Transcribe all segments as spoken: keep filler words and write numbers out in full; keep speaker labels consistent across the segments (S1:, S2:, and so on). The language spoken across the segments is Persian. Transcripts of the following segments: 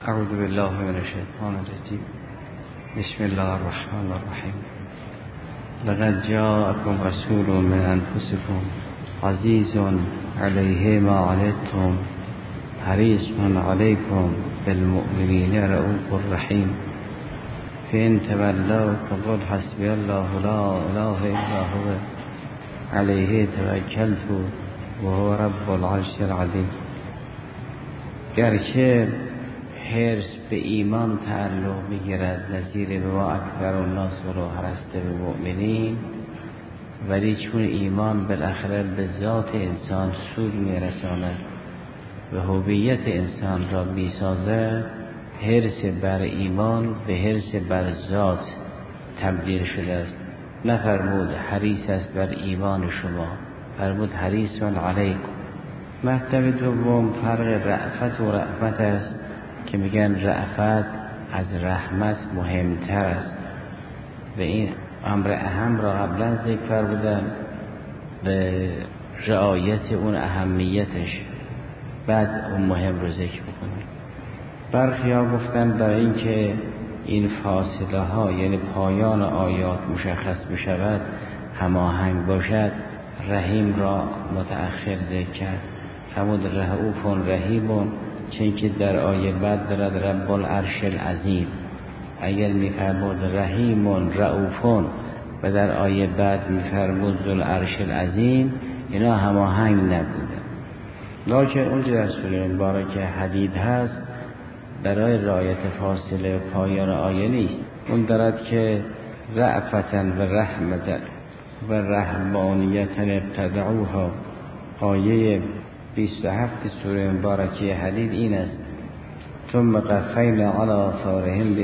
S1: اعوذ بالله من الشیطان الرجیم. بسم الله الرحمن الرحیم. لقد جاءكم رسول من انفسكم عزیز علیه ما عنتم حریص علیکم بالمؤمنین رؤوف رحیم. فإن تولوا فقل حسبی الله لا اله الا هو علیه توکلت وهو رب العرش العظیم. گرچه حرص به ایمان تعلق می‌گیرد نظیر به ما اکبر الناس ولو حرصت بالمؤمنین، ولی چون ایمان بالاخره به ذات انسان سود میرساند و هویت انسان را میسازد، حرص بر ایمان به حرص بر ذات تبدیل شده است. نفرمود حریص است بر ایمان شما، فرمود حریص علیکم. مطلب دوم فرق رأفت و رحمت است که میگن رأفت از رحمت مهمتر است و این امر اهم را قبلا ذکر فرمودم به رعایت اون اهمیتش، بعد اون مهم رو ذکر بکنیم. برخی ها گفتن برای اینکه این فاصله ها یعنی پایان آیات مشخص بشود، هماهنگ باشد، رحیم را متأخر ذکر کرد. فرمود رؤوف رحیم، چون که در آیه بعد دارد رب العرش العظیم. اگر میفرمود رحیم رؤوف و در آیه بعد میفرمود ذو العرش العظیم، اینا هماهنگ نبوده. لکن اونجا در سوره مبارکه حدید هست برای رعایت فاصله پایان آیه نیست. اون دارد که رأفتا و رحمتا و رحمانیتا ابتدعوها. آیه بیست و هفت سوره مبارکه حدید این است: ثم قفینا علی آثارهم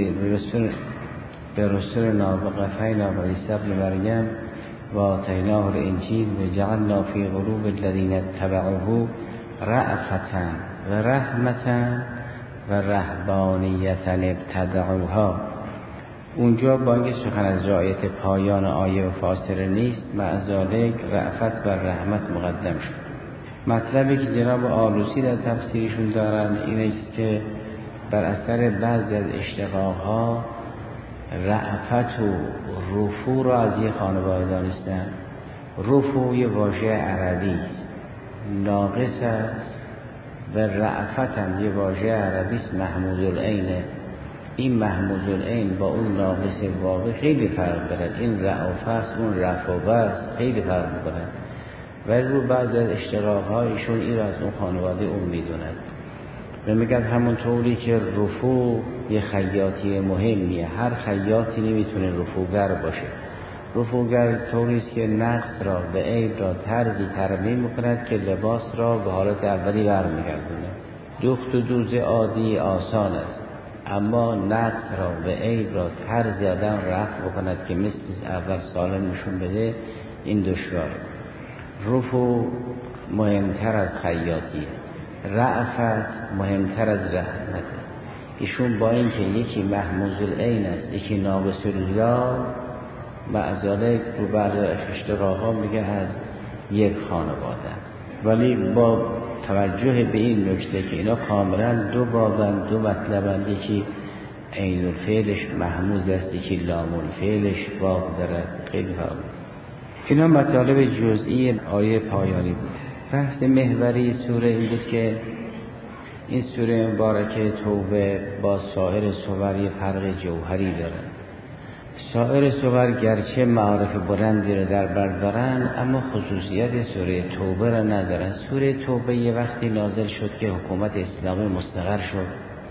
S1: برسلنا و قفینا بعیسی ابن مریم و آتیناه الانجیل و جعلنا فی قلوب الذین اتبعوه رأفة و رحمة و رهبانیة ابتدعوها. اونجا با اینکه سخن از رعایت پایان آیه و فاصله نیست، مع ذالک رأفت و رحمت مقدم شد. مطلبی که جناب آلوسی در تفسیرشون دارن اینه که بر اثر بعضی از اشتقاق‌ها رأفت و رفو را از یک خانواده دانستن. رفو یه واژه عربی است، ناقص است، و رأفت هم یه واژه عربی است، محمود العینه. این محمود العین با اون ناقص واقع خیلی فرق دارد. این رأف است، اون رفوه است، خیلی فرق می‌کنه. ولی رو بعضی از اشتقاق‌ها ایشون این را از اون خانواده اون می‌دوند و میگن همون طوری که رفو یه خیاطی مهمیه، هر خیاطی نمیتونه رفوگر باشه. رفوگر طوری است که نقص را به عیب را طرزی ترمیم می‌کند که لباس را به حالت اولی برمیگردونه. دوخت و دوز عادی آسان است، اما نقص را به عیب را طرزی آدم رفع بکند که مثل اول سالم نشون بده، این دشواره. رفو مهمتر از خیاطیه، رأفت مهمتر از رحمته. ایشون با اینکه یکی محموز العین است یکی ناقص الریا، معذالک رو بعض اشتقاق‌ها میگه از یک خانواده، ولی با توجه به این نکته که اینا کاملا دو بابند، دو مطلبند، یکی عین الفعلش محموز است یکی لام الفعلش باب دارد، خیلی فرق. اینا مطالب جزئی آیه پایانی بود. بحث محوری سوره این بود که این سوره مبارکه توبه با سایر سور یه فرق جوهری دارن. سایر سور گرچه معارف بلندی رو در بر دارن، اما خصوصیت سوره توبه را ندارن. سوره توبه یه وقتی نازل شد که حکومت اسلامی مستقر شد،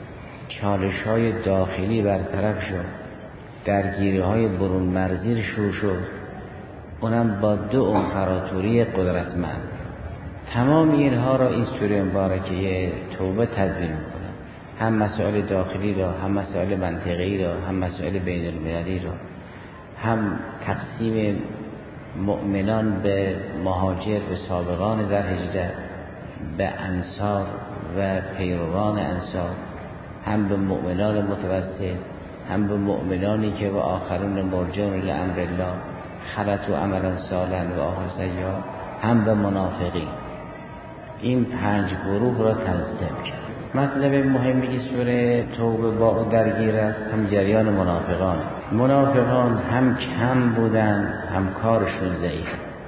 S1: چالش های داخلی برطرف شد، درگیری های برون مرزی شروع شد، اونم با دو امپراتوری قدرتمند. تمام اینها را این سوره مبارکه توبه تدبیر میکنه، هم مسائل داخلی را، هم مسائل منطقه‌ای را، هم مسائل بین المللی را، هم تقسیم مؤمنان به مهاجر و سابقان در هجرت، به انصار و پیروان انصار، هم به مؤمنان متوسط، هم به مؤمنانی که و آخرون مرجون لامر الله خلط و عملا صالحا و آخر سیئا، هم به منافقین. این پنج گروه را تنظیم کرد. مطلب مهمی که سوره توبه با او درگیر است هم جریان منافقان. منافقان هم کم بودن، هم کارشون ضعیف.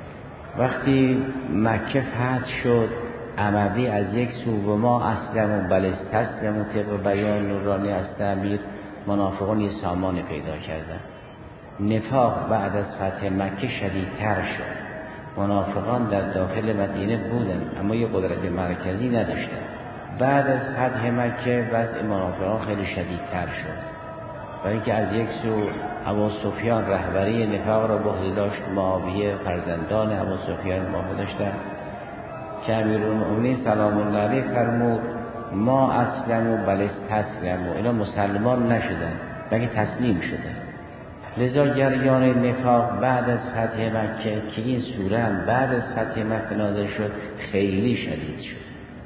S1: وقتی مکه فتح شد، اموی از یک سو و ما اسلم و بل استسلم و طبق بیان نورانی از تعبیر، منافقان یه سامان پیدا کردن. نفاق بعد از فتح مکه شدیدتر شد. منافقان در داخل مدینه بودن اما یه قدرت مرکزی نداشتن. بعد از فتح مکه وضع منافقان خیلی شدیدتر شد، برای اینکه از یک سو ابو سفیان رهبری نفاق را به عهده داشت، معاویه فرزندان ابو سفیان معاویه داشتن که امیرالمؤمنین سلام الله علیه فرمود ما اسلموا بل استسلموا، اینا مسلمان نشدن بلکه تسلیم شدن. لذا جریان نفاق بعد از فتح مکه که این سوره هم بعد از فتح مکه نازل شد خیلی شدید شد.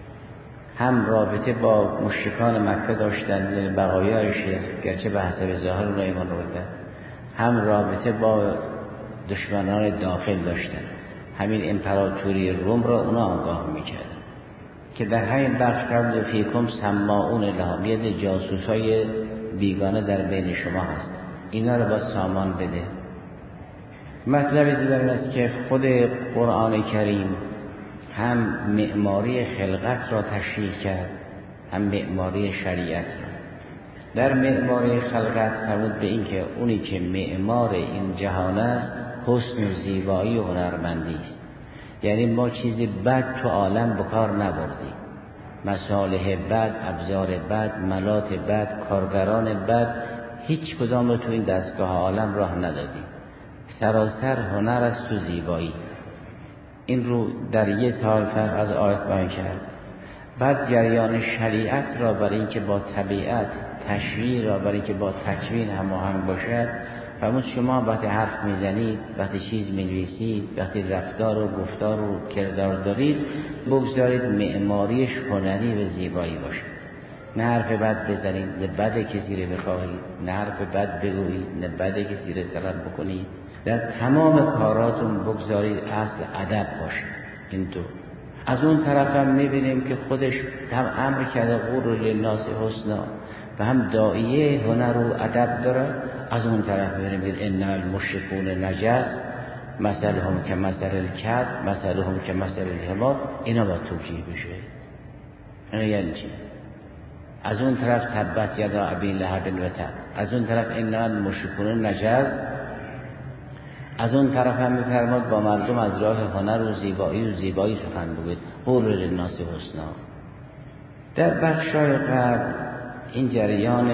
S1: هم رابطه با مشرکان مکه داشتن، بقایای شیخ گرچه به حسب ظاهر اونها ایمان آوردن، هم رابطه با دشمنان داخل داشتن. همین امپراتوری روم را اونا آگاه میکردن که در همین بخش قبل فیکم سماعون لها، یه جاسوسای بیگانه در بین شما هست، اینا رو با سامان بده. مطلب دیگر این است که خود قرآن کریم هم معماری خلقت را تشریح کرد، هم معماری شریعت را. در معماری خلقت فرمود به این که اونی که معمار این جهان است حسن و زیبایی و هنرمندی است. یعنی ما چیزی بد تو عالم بکار نبردیم، مصالح بد، ابزار بد، ملات بد، کارگران بد، هیچ کدام رو تو این دستگاه عالم راه ندادیم. سراسر هنر است و زیبایی. این رو در یک طایفه از آیت بیان کرد. بعد جریان شریعت را برای اینکه با طبیعت، تشریع را برای اینکه با تکوین هماهنگ باشد، فرمود شما وقتی حرف میزنید، وقتی چیز مینویسید، وقتی رفتار و گفتار و کردار دارید، بگذارید معماریش هنری و زیبایی باشد. نه حرف بد بزنید، نه بد کسی رو بخواهید، نه حرف بد بگویید، نه بد کسی رو طلب بکنید. در تمام کاراتون بگذارید اصل ادب باشه. این دو. از اون طرف هم میبینیم که خودش هم امر کرده قول للناس حسنا و هم داعیه هنر و ادب داره. از اون طرف میبینیم ان المشرکون نجس مثلهم کمثل الکلب مثلهم کمثل الحمار، اینا با توجیه بشه. این یعنی چی؟ از اون طرف تبت یدا ابی لهب و تب، از اون طرف ان المشرکون نجس، از اون طرف هم میفرماد با مردم از راه هنر و زیبایی و زیبایی سخن بگوید، قول للناس حسنا. در بخشای قبل این جریان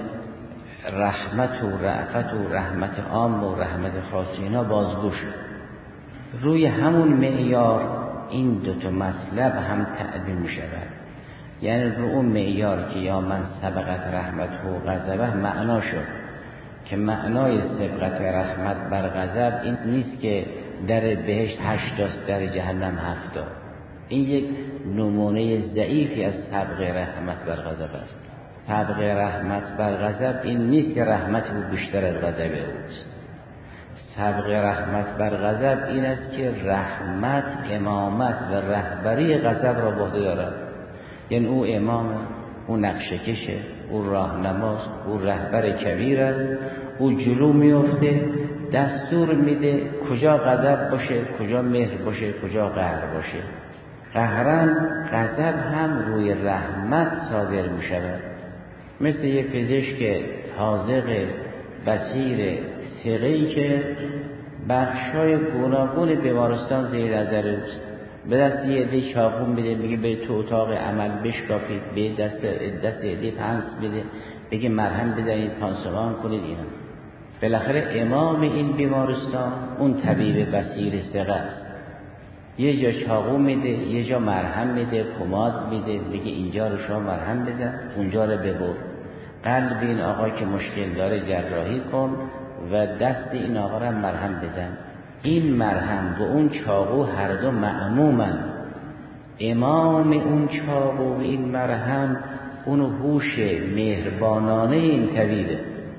S1: رحمت و رأفت و رحمت عام و رحمت خاص اینا بازگو شد. روی همون معیار این دو تا مطلب هم تعبیر می شود. یعنی رو اون معیار که یا من سبقت رحمت و غضبه معنا شد که معنای سبقت رحمت بر غضب این نیست که در بهشت هشتاست در جهنم هفتا. این یک نمونه ضعیفی از سبق رحمت بر غضب است. سبق رحمت بر غضب این نیست که رحمت او بیشتر از غضب اوست. سبق رحمت بر غضب این است که رحمت، امامت و رهبری غضب را به عهده دارد. یعنی او امامه، او نقشه کشه، او راهنماست، او رهبر کبیر است، او جلو میفته، دستور میده کجا غضب باشه، کجا مهر باشه، کجا قهر باشه. قهرن غضب هم روی رحمت صادر میشود. مثل یه پزشک حاذق بصیر ثقه‌ای که بخشای گوناگون بیمارستان زیر نظر اوست، به دست یه عده چاقو میده، میگه برید تو اتاق عمل بشکافید، به دست دست عده پنس میده، بگه مرهم بزنید، پانسمان کنید. اینا بالاخره امام این بیمارستان اون طبیب بصیر ثقه است. یه جا چاقو میده، یه جا مرهم میده، پماد میده، میگه اینجا رو شما مرهم بزن، اونجا رو ببر. قلب این آقا که مشکل داره جراحی کن و دست این آقا رو مرهم بزن. این مرهم و اون چاقو هر دو معمومن. امام اون چاقو و این مرهم اون هوش مهربانانه این طبیبه.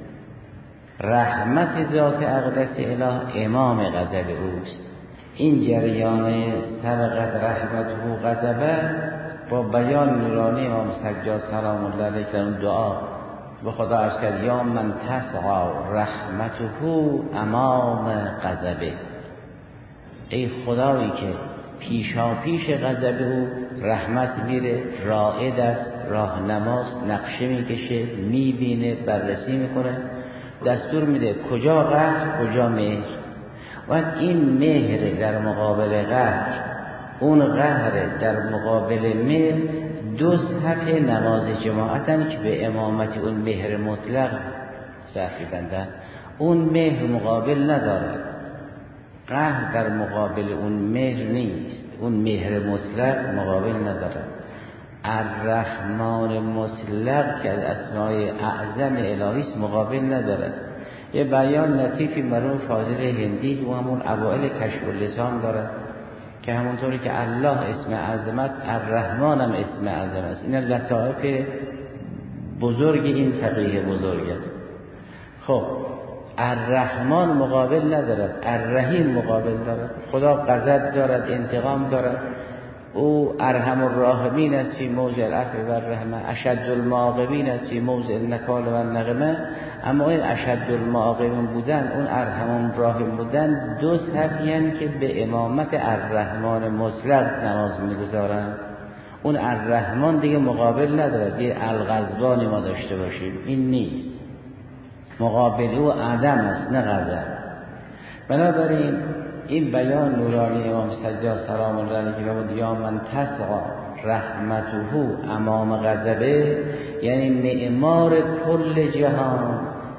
S1: رحمت ذات اقدس اله امام غضب اوست. این جریان سبقت رحمت و غضبه با بیان نورانی امام سجاد سلام الله علیه در اون دعا به خدا عرض کرد یا من تسعى رحمته امام غضبه، ای خدایی که پیشا پیش غضب او رحمت میره، رائد است، راهنماست، نقشه میکشه، میبینه، بررسی میکنه، دستور میده کجا قهر کجا مهر. و این مهر در مقابل قهر، اون قهر در مقابل مهر، دو صف نماز جماعتن که به امامت اون مهر مطلق صفی بندن. اون مهر مقابل نداره، قهر در مقابل اون مهر نیست، اون مهر مطلق مقابل نداره. الرحمن مطلق که از اسمای اعظم الهی است مقابل نداره. یه بیان لطیفی مرحوم فاضل هندی و همون اوائل کشف اللسان داره که همونطوری که الله اسم عظمت، الرحمن هم اسم عظمت است. این لطائف بزرگ این فقیه بزرگ است. خب الرحمن مقابل ندارد، الرحیم مقابل دارد. خدا غضب دارد، انتقام دارد. او ارحم الراحمین است فی موضع العفو و الرحمه، اشد المعاقبین است فی موضع النکال و النقمه. اما این اشد المعاقبین بودن، اون ارحم الراحمین بودن، دو صفی که به امامت الرحمن مطلق نماز میگذارند. اون الرحمن دیگه مقابل ندارد. یه الغضبانی ما داشته باشیم، این نیست. مقابل او عدم است نه غضب. بنابراین این بیان نورانی امام سجاد سلام الله علیه که بود یا من تسعى رحمته امام غضبه، یعنی معمار کل جهان،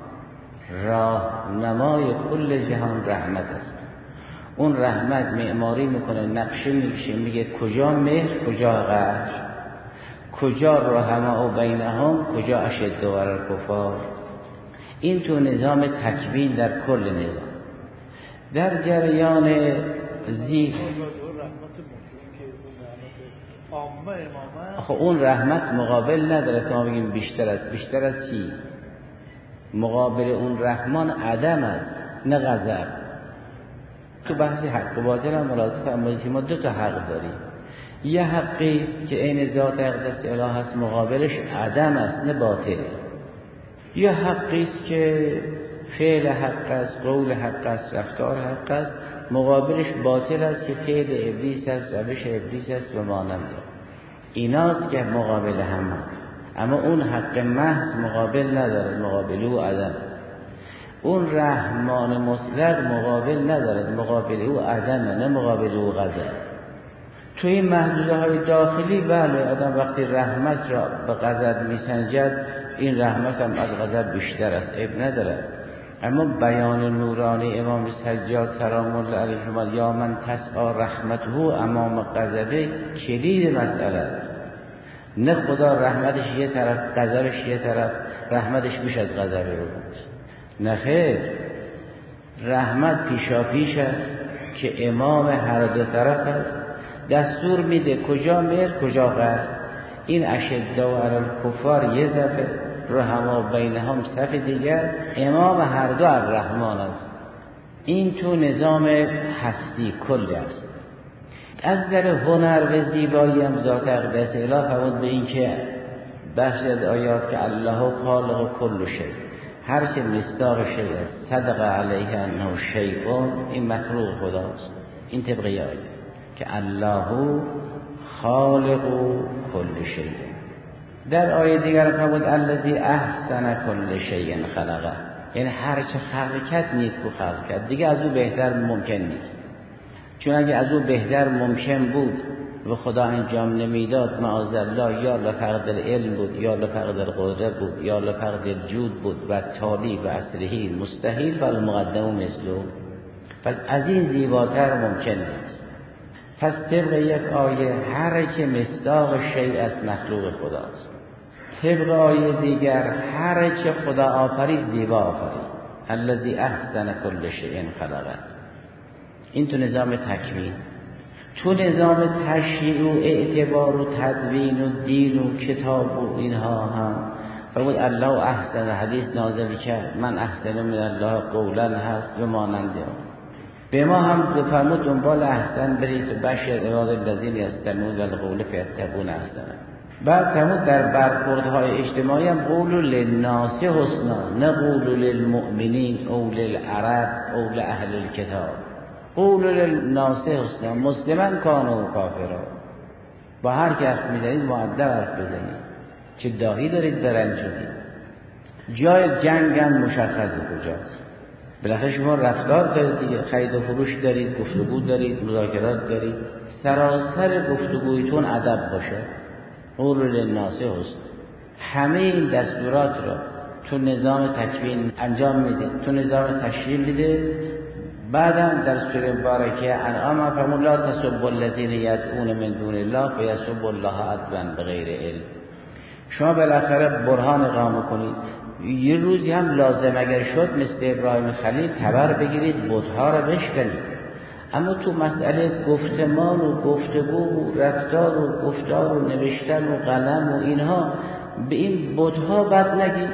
S1: راهنمای کل جهان رحمت است. اون رحمت معماری میکنه، نقشه میکشه، میگه کجا مهر کجا قهر، کجا رحماء بینهم کجا اشد و الکفار. این تو نظام تکوین در کل نظام. در جریان زی خب اون رحمت مقابل نداره تا بگیم بیشتر است. بیشتر از چی؟ مقابل اون رحمان عدم است نه غضب. تو بحث حق و باطل هم ملاحظه فرمایید که ما دو تا حق داریم. یه حقی است که عین ذات اقدس اله است، مقابلش عدم است نه باطل. یه حقی است که فعل حق است، قول حق است، رفتار حق است، مقابلش باطل است که فعل ابلیس است، روش ابلیس است و مانند ایناست که مقابل هم. اما اون حق محض مقابل ندارد، مقابل او عدم. اون رحمان مطلق مقابل ندارد، مقابل او عدم نه مقابل او غضب. توی این محدوده های داخلی بله آدم وقتی رحمت را به غضب میسنجد، این رحمت هم از غضب بیشتر است، عیب ندارد. اما بیان نورانی امام سجاد سلام الله علیه فرمود یا من تسعى رحمته امام غضبه، کلید مسئله است. نه خدا رحمتش یه طرف، غضبش یه طرف، رحمتش بیش از غضب اوست. نه خیر، رحمت پیشا پیش است که امام هر دو طرف است، دستور میده کجا مهر کجا قهر. این اشد و علی الکفار یه صفه، رحما بینهم صف دیگر، امام هر دو الرحمن است. این تو نظام هستی کلی است. از در هنر و زیبایی هم ذات اقدس اله فرمود به این که بخش از آیات که الله خالق کل شیء، هر چه مصداق شیء است صدق علیه انه شیء، این مخلوق خداست. این طبق آیه که الله خالق کل شیء. در آیه دیگر فرمود الذی احسن کل شیء خلقه، یعنی هر چه خلق کرد نیکو خلق کرد، دیگه از او بهتر ممکن نیست. چون اگه از او بهتر ممکن بود و خدا انجام نمیداد معاذالله، یا لفقد العلم بود، یا لفقد القدره بود، یا لفقد الجود بود و تالی و اصلهی مستحیل بل مقدم مثله. پس از این زیباتر ممکن نیست. پس طبق یک آیه هر چه مصداق شیء از مخلوق خداست. طبق آیه دیگر هر چه خدا آفرید زیبا آفرید. الذی احسن کل شیء خلقه. این تو نظام تکوین. تو نظام تشریع و اعتبار و تدوین و دین و کتاب و اینها هم فرمود الله احسن، حدیث نازل کرد من احسن من الله قولا هست و ماننده. به ما هم بفرمود دنبال احسن برید و بشر عباد الذین یستمعون القول فیتبعون احسنه. بعد فرمود در برخوردهای اجتماعی هم قول للناس حسنا، نه قول للمؤمنین او للعرب او لأهل الکتاب. قول للناس حسنا، مسلمان کانوا و کافرا. با هر که حرف میزنید مؤدب حرف بزنید، چه داعی دارید برنجونید. جای جنگ هم مشخصه کجاست. بالاخره شما رفتار دارید دیگه، خرید و فروش دارید، گفتگو دارید، مذاکرات دارید. سراسر گفتگویتون ادب باشه. قول للناس حسن. همه این دستورات رو تو نظام تکوین انجام میده، تو نظام تشریع میده. بعدم در سوره مبارکه انعام فرمود لا تسبوا الذین یدعون من دون الله فیسبوا الله عدوا بغیر علم. شما بالاخره برهان اقامه کنید. یه روزی هم لازم اگر شد مثل ابراهیم خلیل تبر بگیرید، بت‌ها رو بشکنید. اما تو مسئله گفتمان و گفتگو و رفتار و گفتار و نوشتن و قلم و اینها به این بت‌ها بد نگید،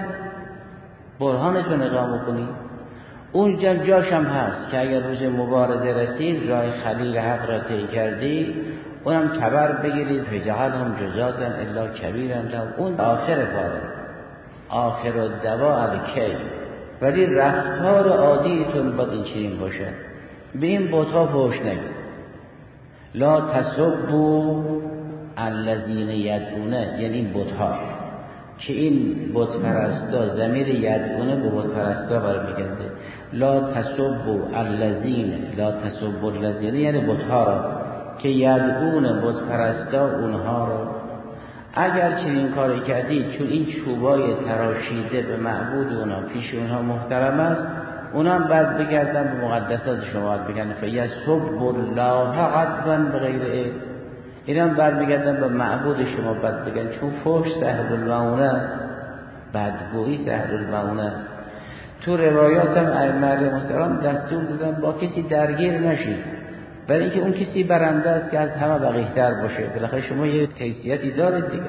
S1: برهانتون اقامه کنید. اون جاش هم هست که اگر روز مبارزه رسید راه خلیل حق را طی کردید، اونم تبر بگیرید فجعلهم جزازا الا کبیرا لهم. اون آخر کاره، آخر الدوا الکی. ولی رفتار عادیتون باید این چنین باشه. به این بت‌ها فحش نگید. لا تسبوا الذین یدعونه، یعنی این بت‌ها که این بت پرستا ضمیر یدعونه به بت پرستا برمیگرده. لا تسبوا الذین، لا تسبوا الذین یعنی بت‌ها را که یدعونه بت پرستا اونها را. اگر چنین کاری کردید چون این چوبای تراشیده به معبود اونها پیش اونها محترم است، اونا هم بعد بگردن به مقدسات شما بگن فیسبوا الله عدوا بغیر علم. اینا هم بعد بگردن به معبود شما بعد بگن چون فحش سهل المعونه است، بدگویی سهل المعونه است. تو روایات هم ائمه علیهم السلام دستور دادن با کسی درگیر نشید، برای اینکه اون کسی برنده است که از همه وقیح‌تر باشه. بالاخره شما یه حیثیتی دارید دیگه.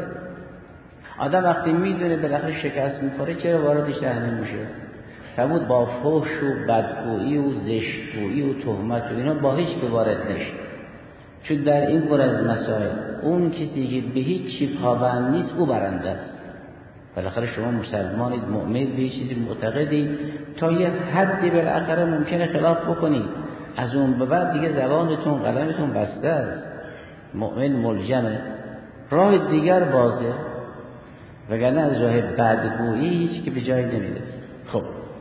S1: آدم وقتی میدونه بالاخره شکست میخوره چرا واردش نمیشه؟ فرمود با فحش و بدگویی و زشتگویی و تهمت و اینا با هیچ که وارد نشید، چون در این گونه از مسائل اون کسی که به هیچ چی پابند نیست او برنده است. بالاخره شما مسلمانید، مؤمنید، به هیچ چیزی معتقدید، تا یه حدی بالاخره ممکنه خلاف بکنید، از اون به بعد دیگه زبانتون قلمتون بسته است. مؤمن ملجمه، راه دیگر بازه، وگرنه از راه بدگویی هیچ که به جایی نمیرسه. خب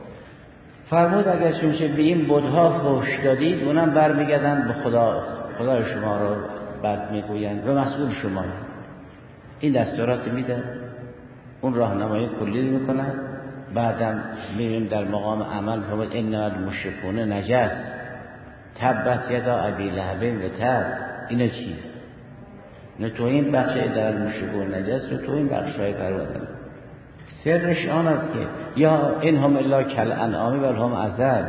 S1: فرمود اگر چونشه به این بت‌ها فحش دادید، اونم برمیگردن به خدا، خدای شما رو بد میگویند و مسئول شما. این دستورات میده، اون راهنمایی کلی میکنن. بعدم میریم در مقام عمل. فرمود ان المشرکون نجس تبت یدا ابی لهب و تب. اینا چی؟ نه تو این بخش در المشرکون نجس و تو این بخش های پروردن. سرش آن است که یا انهم الا کل انعام بل هم اضل،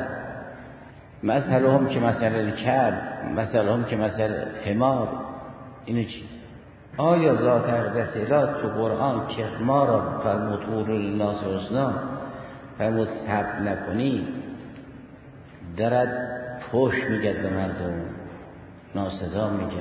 S1: مثلهم که مثل الکلب، مثلهم که مثل حمار. اینو چی؟ آیا ذات اقدس اله تو قرآن که ما را فرمود قول للناس حسنا، فرمود صبر نکنی، درد پوش میگه به مردم، ناسزا میگه،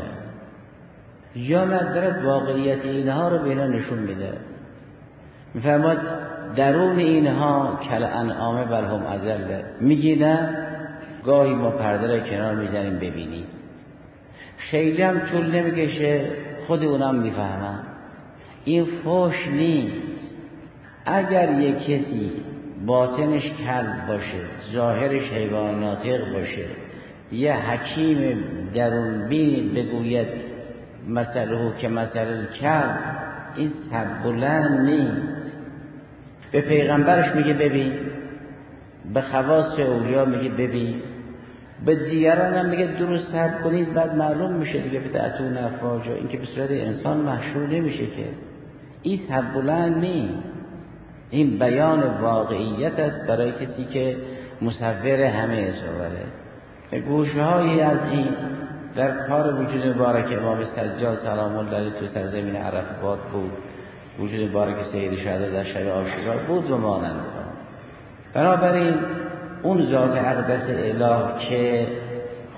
S1: یا نه درد واقعیت اینها رو به اینا نشون میده. میفرماد درون اینها کل انعامه بل هم اضل. میگی نه، گاهی ما پرده را کنار میزنیم ببینیم، خیلی هم طول نمیکشه خود اونم میفهمن. این فحش نیست. اگر یک کسی باطنش کلب باشه، ظاهرش حیوان ناطق باشه، یه حکیم درون بین بگوید مثله که مثل کلب، این سب بلند نیست. به پیغمبرش میگه ببین، به خواص اولیا میگه ببین، به دیگران هم میگه درست صبر کنید، بعد معلوم میشه دیگه فتعتون افواجا. این که به صورت انسان محشور نمیشه که. این صبر بلند نیست، این بیان واقعیت است برای کسی که مصور همه صوره. گوشهایی از این در کار وجود مبارک امام سجاد سلام الله علیه تو سرزمین عرفات بود، وجود مبارک سید شهدا در شب عاشورا بود و مانند. بنابراین اون ذات اقدس اله که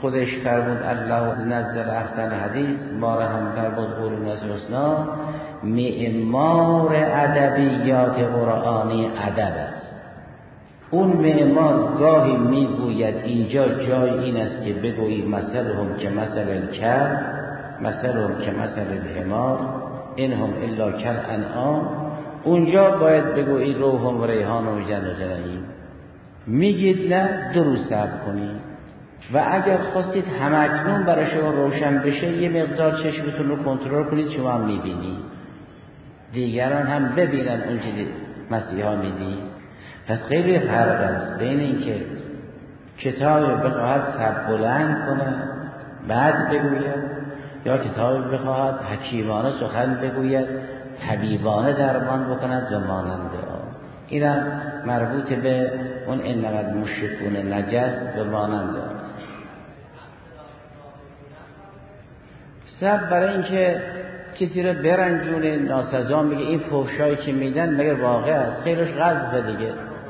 S1: خودش فرمود الله نزل احسن حدیث، ما را هم فرمود قرون حسنا. معمار ادبیات قرآنی ادب است. اون معمار گاهی میگوید اینجا جای این است که بگویی مثلهم که مثل الکلب، مثلهم که مثل الحمار انهم الا کالانعام. اونجا باید بگویی روح و ریحان و جنت و نعیم. میگید نه، دو روز صبر کنید و اگر خواستید همکنون برای شما روشن بشه یه مقدار چشمتون رو کنترل کنید، شما هم میبینید، دیگران هم ببینن اون چیزی مسیحا میدی. پس خیلی فرق است بین این که کتاب بخواهد سر بلند کنه بعد بگوید، یا کتاب بخواهد حکیمانه سخن بگوید طبیبانه درمان بکند و ماننده آن. اینم مربوط به اون انما المشرکون نجس و ماننده آن. سبب برای اینکه کسی رو برنجونه، ناسزا میگه این فحشایی که میدن مگر واقع است؟ خیلیش غضبه دیگه.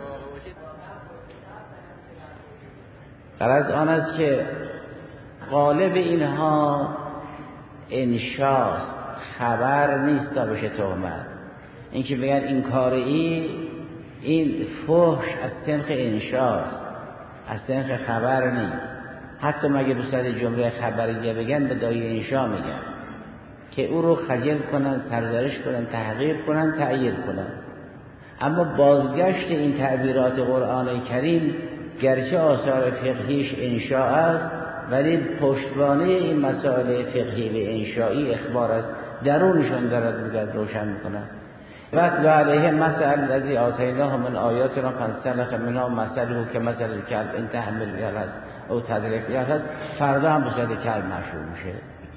S1: غرض آن است که غالب اینها انشاست، خبر نیست تا بشه تهمت. این که بگن این کاری، این فحش از سنخ انشاست، از سنخ خبر نیست. حتی مگه به صورت جمله خبریه بگن به دایی انشا میگن که او رو خجل کنن، سرزنش کنن، تحقیر کنن، تعییر کنن. اما بازگشت این تعبیرات قرآن کریم گرچه آثار فقهیش انشاء است، ولی پشتوانه این مسائل فقهی و انشایی اخبار است، درونشون دارد میگد روشن میکنن. وَاتْلُ عَلَیْهِمْ مَثَلَ الَّذِی آتَیْنَاهُ مِنْ آیَاتِنَا فَانْسَلَخَ مِنْهَا مَثَلُهُ کَمَثَلِ الْکَلْبِ إِنْ تَحْمِلْ یلهث او تترک یلهث. فردا هم به صورت کلب مشهور میشه.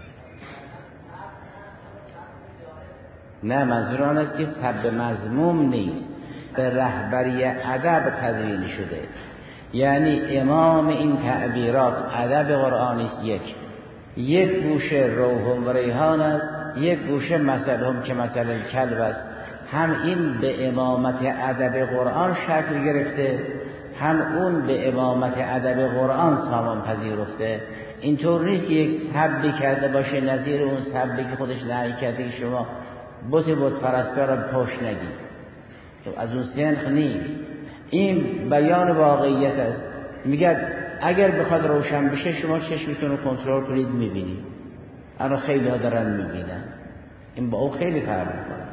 S1: نه، منظور آن است که سب مذموم نیست، به رهبری ادب تدوین شده. یعنی امام این تعبیرات ادب قرآنی است. یک یک گوشه روح و ریحان است، یک گوشه مثلهم که مثل الکلب است. هم این به امامت ادب قرآن شکل گرفته، هم اون به امامت ادب قرآن سامان پذیرفته. اینطور نیست که یک سبی کرده باشه نظیر اون سبی که خودش نهی کرده که شما بت بت پرستا را پشت نگی، تو از اون سنخ نیست. این بیان واقعیت است. میگه اگر بخواد روشن بشه شما چشمتون رو کنترل کنید میبینید. اما خیلی ها دارن میبینن. این با او خیلی فرق میکنه.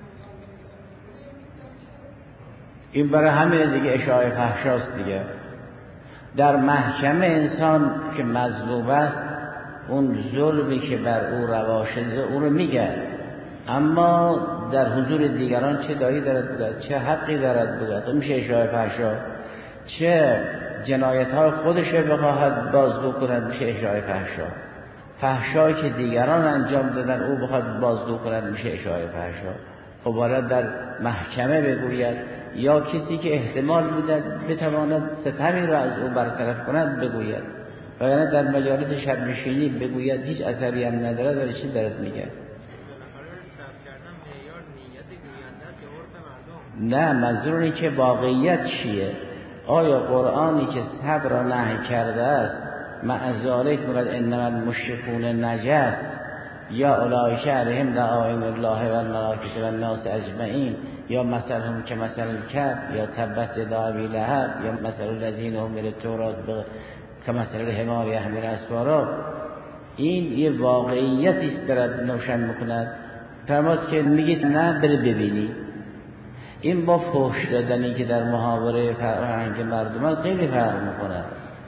S1: این برای همین دیگه اشاعه فحشاست دیگه. در محکمه انسان که مظلوم است اون ظلمی که بر او روا شده او رو میگه، اما در حضور دیگران چه دایی دارد بگوید، چه حقی دارد بگوید. میشه اشاعه فحشا. چه جنایت ها خودش بخواهد بازگو کند میشه اشاعه فحشا. فحشایی که دیگران انجام دادن او بخواد بازگو کند میشه اشاعه فحشا. خب باید در محکمه بگوید، یا کسی که احتمال میداد بتواند ستمی را از او برطرف کند بگوید، وگرنه در مجالس شرمشینی بگوید هیچ اثری هم نداره. داره چی دارد میگه؟ نه، منظور اینه که واقعیت چیه. آیا قرآنی که صبر را نهی کرده است مع ذالک میگه انما المشرکون نجس یا اولئک علیهم لعنة الله و الملائکه و الناس اجمعین، یا مثلهم که مثل الکلب، یا تبت یدا ابی لهب، یا مثل الذین حملوا التوراة که مثل الحمار یحمل اسفارا. این یه واقعیتی است دارد روشن میکند. فرمود که میگید نه بره ببینی. این با فحش دادنی که در محاوره فرهنگ مردم خیلی فرق میکنه.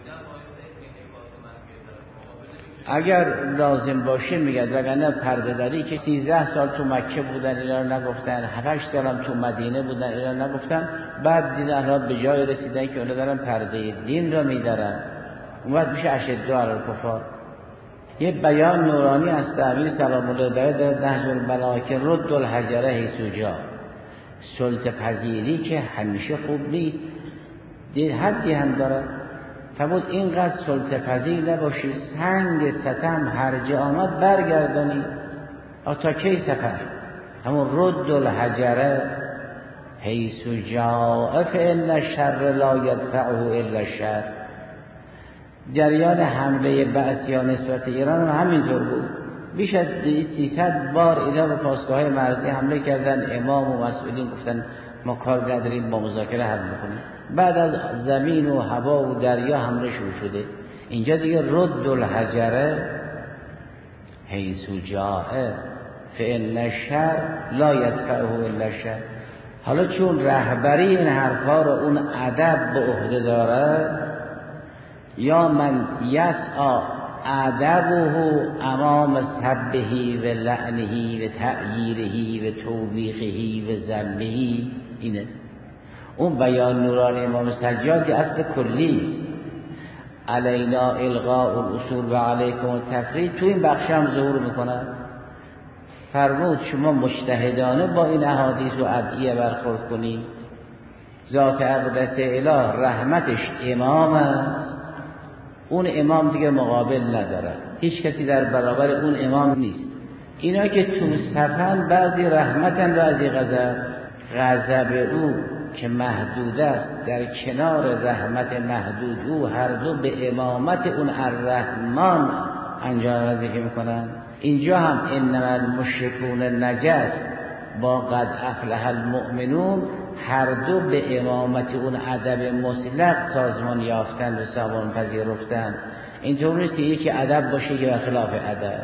S1: اگر لازم باشه میگه، وگرنه پرده داری که سیزده سال تو مکه بودن اینا نگفتن، هفت سال هم تو مدینه بودن اینا نگفتن، بعد دیدن را به جای رسیدن که اونا دارن پرده دین را میدارن، اون وقت میشه اشد علی الکفار. یه بیان نورانی از تعبیر سلام الله داره در نهج البلاغه که رد الحجره حیث جا، سلطه پذیری که همیشه خوب نیست، دید حدی هم داره. فرمود اینقدر سلطه پذیر نباشی، سنگ ستم هر جا آمد برگردانی. تا کی سفر؟ همون رد الحجره حیث جاء فإن الشر لا يدفعه الا الشر. جریان حمله بعثی‌ها نسبت ایران هم همینطور بود. بیش از سیصد بار اینا به پاسگاه‌های مرزی حمله کردن، امام و مسئولین گفتن ما کار نداریم، با مذاکره حل می‌کنیم. بعد از زمین و هوا و دریا حمله شروع شده. اینجا دیگه رد الحجره حیث جاء فإن الشر لا يدفعه الا الشر. حالا چون رهبری این حرفا رو اون ادب به عهده داره، یا من یسعى ادبه امام سبه و لعنه و تعییره و توبیخه و ذمه، اینه اون بیان نورانی امام سجاد که اصل کلی است. علینا الغاء الاصول و علیکم التفرید تو این بخش هم ظهور میکنه. فرمود شما مجتهدانه با این احادیث و ادعیه برخورد کنید. ذات اقدس اله رحمتش امام است، اون امام دیگه مقابل نداره، هیچ کسی در برابر اون امام نیست. اینا که تو صفن بعضی رحمتن بعضی غضب. غضب او که محدود است در کنار رحمت محدود او هر دو به امامت اون الرحمن انجام وظیفه میکنن. اینجا هم انما المشرکون نجس با قد افلح المؤمنون هر دو به امامت اون ادب مطلق سازمان یافتن و سازمان پذیرفتن. اینطور نیست که یکی ادب باشه که خلاف ادب.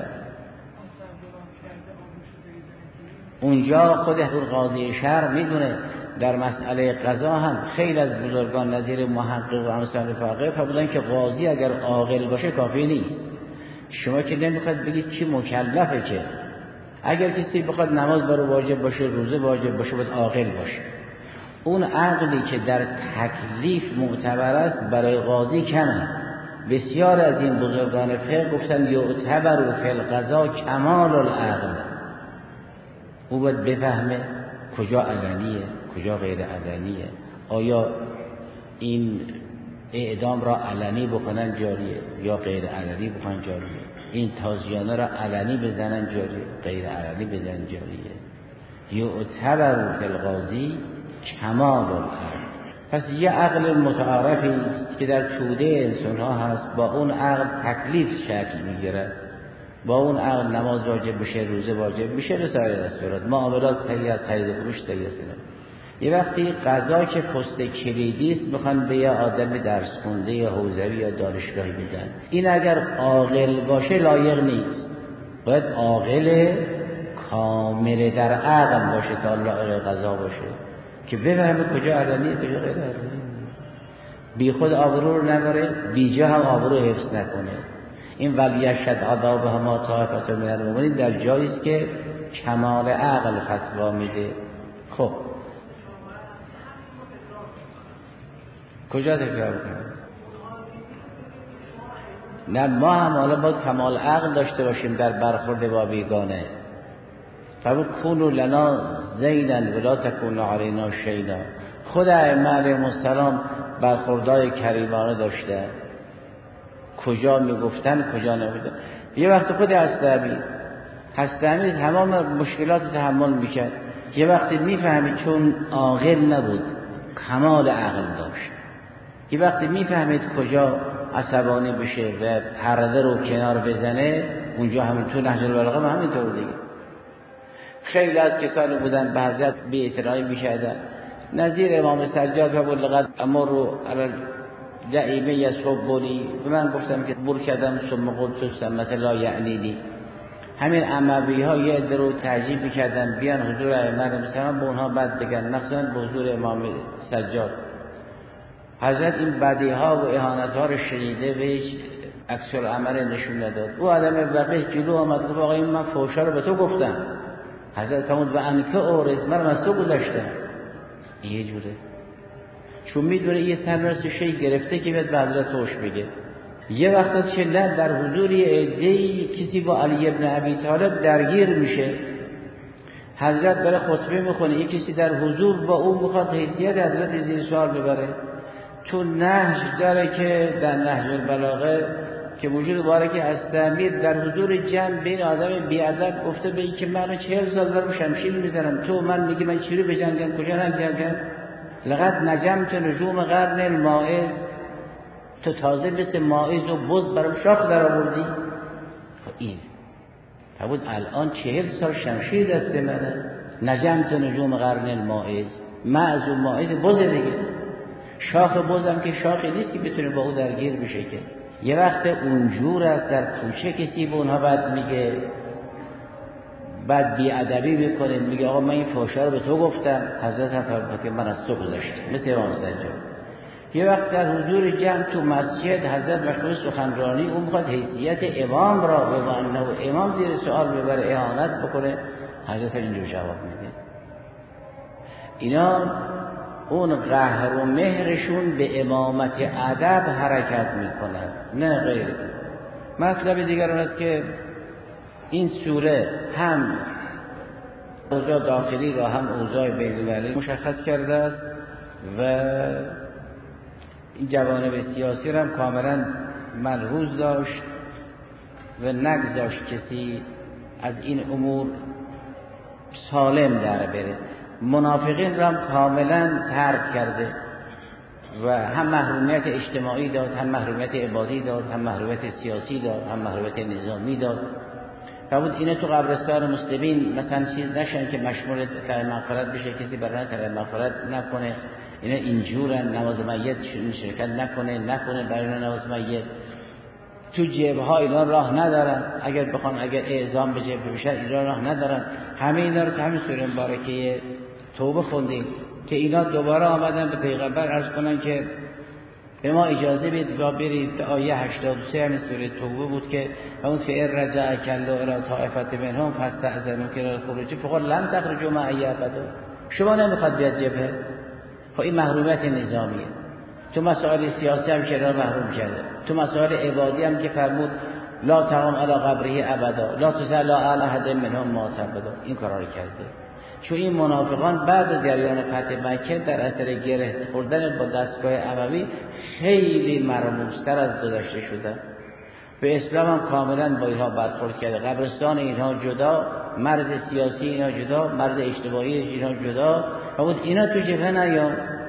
S1: اونجا خود اون قاضی شرع میدونه در مسئله قضا هم خیلی از بزرگان نظیر محقق و امثال فقیه فرمودن که قاضی اگر عاقل باشه کافی نیست. شما که نمیخواد بگید چی مکلفه، که اگر کسی بخواد نماز برای واجب باشه، روزه واجب باشه، باید عاقل باشه. اون عقلی که در تکلیف معتبر است برای قاضی کمه. بسیار از این بزرگان فقه گفتن یعتبر فی القضا کمال العقل. او باید بفهمه کجا علنیه کجا غیر علنیه، آیا این اعدام را علنی بکنن جاریه یا غیر علنی بکنن جاریه، این تازیانه را علنی بزنن جاریه غیر علنی بزنن جاریه. یعتبر فی القاضی کمال العقل. پس یه عقل متعارفی است که در توده انسان ها هست، با اون عقل تکلیف شکل میگیره، با اون عقل نماز واجب بشه، روزه واجب میشه، رسائل اسفراد معاملات صحیح است، خرید و فروش صحیح است. یه وقتی قضا که پست کلیدی است میخوان به یه آدم درس خونده یا حوزوی یا دانشگاهی بدن، این اگر عاقل باشه لایق نیست، باید عاقل کامل در عقل باشه تا لایق قضا باشه که بفهمه کجا علنیه کجا غیر علنیه، بی خود آبرو رو نبره، بی جا هم آبرو حفظ نکنه. این ولیشهد عذابهما طائفة من المؤمنین در جایی است که کمال عقل فتوا میده. خب کجا تکرار کنیم؟ نه ما هم حالا با کمال عقل داشته باشیم در برخورد با بیگانه. فرمود کونوا لنا زینا ولا تکونوا علینا شینا. خود ائمه علیهم السلام برخوردهای کریمانه داشته، کجا میگفتن کجا نمیگفتن. یه وقت خود حضرت حضرت تمام مشکلات تحمل میکرد، یه وقتی میفهمید چون عاقل نبود کمال عقل داشت، یه وقتی میفهمید کجا عصبانی بشه و پرده رو کنار بزنه، اونجا همین تو نهج البلاغه هم همینطور دیگه. خیلی از کسانی بودن به حضرت بی احترامی میشدن، نظیر امام سجاد و بلغت امر رو علی دعیمه یسبونی، به من گفتم که بر کردم ثم قلت سمت لا یعنینی. همین اموی ها یه عده رو تعجیب میکردن بیان حضور ائمه مثلا به اونها بد بگن، مثلا به حضور امام سجاد. حضرت این بدی ها و اهانت ها رو شنیده و هیچ عکس العمل نشون نداد. او آدم وقیح جلو آمد گفت آقا این من فحشا رو به تو گفتم. حضرت فرمود و انکه اورز، من از تو گذاشتم. یه جوره چون میدونه یه تنرس شی گرفته که باید به حضرت فحش بگه. یه وقت از که نه در حضور یه عده‌ای کسی با علی ابن ابی طالب درگیر میشه، حضرت داره خطبه میکنه، یه کسی در حضور با اون میخواد حیثیت حضرت زیر سوال ببره. تو نهج داره که در نهج البلاغه که وجود بارک استامیر در حضور جمع بین آدم بیادب گفته به این که من چهل سال دارم شمشیر میزنم، تو من میگی من چی رو بجنگم کجا نجنگم؟ لقد نجمت نجوم قرن الماعز. تو تازه مثل ماعز و بز برام شاخ در آوردی. خب این بود الان چهل سال شمشیر دست منه، نجمت نجوم قرن الماعز، معز و ماعز بز دیگه. شاخ بزم که شاخی نیست که بتونه با او درگیر بشه که. یه وقت اونجور است در کوچه کسی به اونها بد میگه، بعد بی‌ادبی میکنه، میگه آقا من این فحشا رو به تو گفتم، حضرت هم فرمود که من از تو گذاشتم، مثل امام سجاد. یه وقت در حضور جمع تو مسجد حضرت مشغول سخنرانی، اون میخواد حیثیت امام را به معنی و امام زیر سوال ببره، اهانت بکنه، حضرت اینجور جواب میده. اینا اون قهر و مهرشون به امامت ادب حرکت میکنن، نه غیر. مطلب دیگر اون است که این سوره هم اوضاع داخلی را هم اوضاع بین‌المللی مشخص کرده است و این جوانب سیاسی را هم کاملا ملحوظ داشت و نگذاشت کسی از این امور سالم در بره. منافقین را هم کاملا ترک کرده و هم محرومیت اجتماعی داد، هم محرومیت عبادی داد، هم محرومیت سیاسی داد، هم محرومیت نظامی داد. و بود اینا تو قبرستان مسلمین مثلا چیز نشن که مشمول طلب مغفرت بشه، کسی برای طلب مغفرت نکنه. اینا اینجورن، نماز میت شرکت نکنه نکنه برای نماز میت. تو جبهه اینا راه ندارن، اگر بخوان اگر اعزام به جبهه بشن اینا راه ندارن. همه اینا رو که همین سوره مبارکه توبه خوندیم که اینا دوباره آمدن به پیغمبر عرض کنن که به ما اجازه بدید تا برید. آیه هشتاد و سه همین سوره توبه بود که اون فئر رجع کلا الی طائفه منهم فاستأذنوا که الخروج فقال لن تخرجوا معي ابدا. شما نمیخواد بیاد جبهه. خب این محرومیت نظامیه. تو مسائل سیاسی هم که محروم کرده، تو مسائل عبادی هم که فرمود لا تقم علی قبره ابدا لا تصلی علی احد منهم مات ابدا، این کارا رو کرده. چون این منافقان بعد از جریان فتح مکه در اثر گره خوردن با دستگاه اموی خیلی مرموزتر از گذشته شدن. به اسلام هم کاملا با اینها برخورد کرده. قبرستان اینها جدا، مرز سیاسی اینها جدا، مرز اجتماعی اینها جدا. و بود اینا تو جبهه نیام،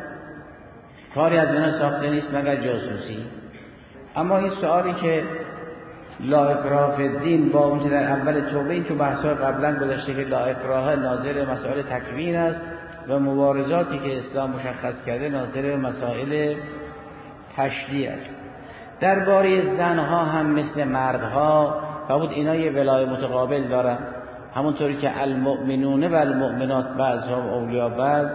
S1: کاری از اینا ساخته نیست مگر جاسوسی. اما این سوالی که لا اکراه فی الدین با اون که در اول توبه، این تو بحث‌ها قبلا گذشته که لا اکراه ناظر مسائل تکوین است و مبارزاتی که اسلام مشخص کرده ناظر مسائل تشریع است. درباره زنها هم مثل مردها و بود اینا یه ولای متقابل دارن، همونطوری که المؤمنون و المؤمنات بعضهم اولیاء بعض،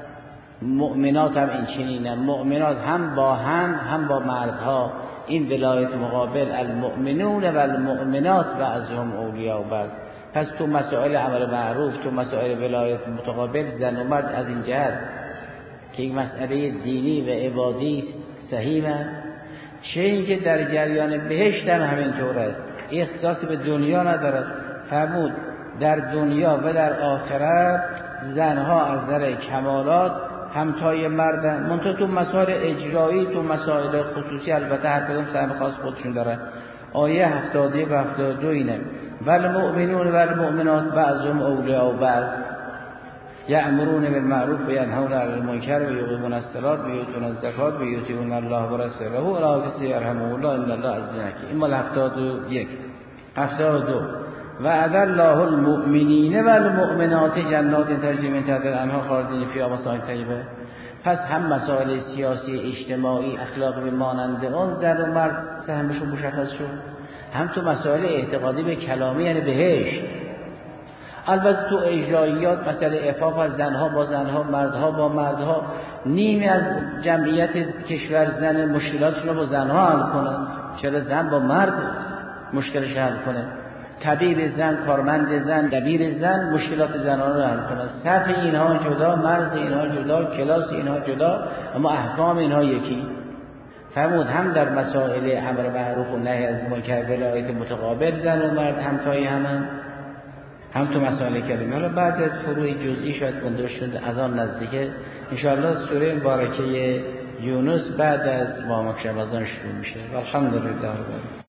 S1: مؤمنات هم این چنینه. مؤمنات هم با هم هم با مردها، این ولایت مقابل المؤمنون و المؤمنات بعضهم اولیاء بعض. پس تو مسائل امر معروف، تو مسائل ولایت متقابل زن و مرد از این جهت که این مسئله دینی و عبادی صحیحه، چه اینکه در جریان بهشت هم همینطور است. اختصاص به دنیا ندارد. فرمود در دنیا و در آخرت زنها از نظر کمالات همتای مردن، منتها تو مسائل اجرایی، تو مسائل خصوصی البته هر کدوم سهم خاص خودشون دارن. آیه هفتاد و یک و هفتاد و دو اینه والمؤمنون والمؤمنات بعضهم اولیاء بعض یأمرون بالمعروف و ینهون عن المنکر و یقیمون الصلاة و یؤتون الزکات و یطیعون الله و رسوله اولئک سیرحمهم الله ان الله عزیز حکیم. این مال هفتاد و یک. هفتاد و دو وعد الله المؤمنین و المؤمنات جنات تجری من تحتها الانهار خالدین فیها مساکن طیبه. پس هم مسائل سیاسی، اجتماعی، اخلاقی مانند اون زن و مرد سهمشون مشخص شد، هم تو مسائل اعتقادی به کلامی یعنی بهشت. البته تو اجراییات مسئله عفاف از زنها با زنها، مردها با مردها، نیمی از جمعیت کشور زن مشکلاتشون رو با زنها حل کنن، چرا زن با مرد مشکلش حل کنه؟ طبیب زن، کارمند زن، دبیر زن مشکلات زنها رو حل کنه. صف اینها جدا، مرز اینها جدا، کلاس اینها جدا، اما احکام اینها یکی. فرمود هم در مسائل امر معروف و نهی از منکر ولایت متقابل زن و مرد همتای همن، هم تو مسائل کلمه. حالا بعد از فروع جزئی شاید گنده شده از آن نزدیکه ان شاء الله سوره مبارکه یونس بعد از ماه رمضان شروع میشه. الحمدلله.